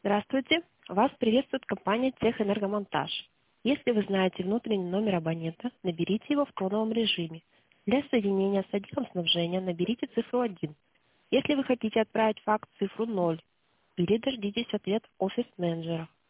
Здравствуйте. Вас приветствует компания Техэнергомонтаж. Если вы знаете внутренний номер абонента, наберите его в тоновом режиме. Для соединения с отделом снабжения наберите цифру 1. Если вы хотите отправить факс, цифру 0. Или дождитесь ответ офис-менеджера.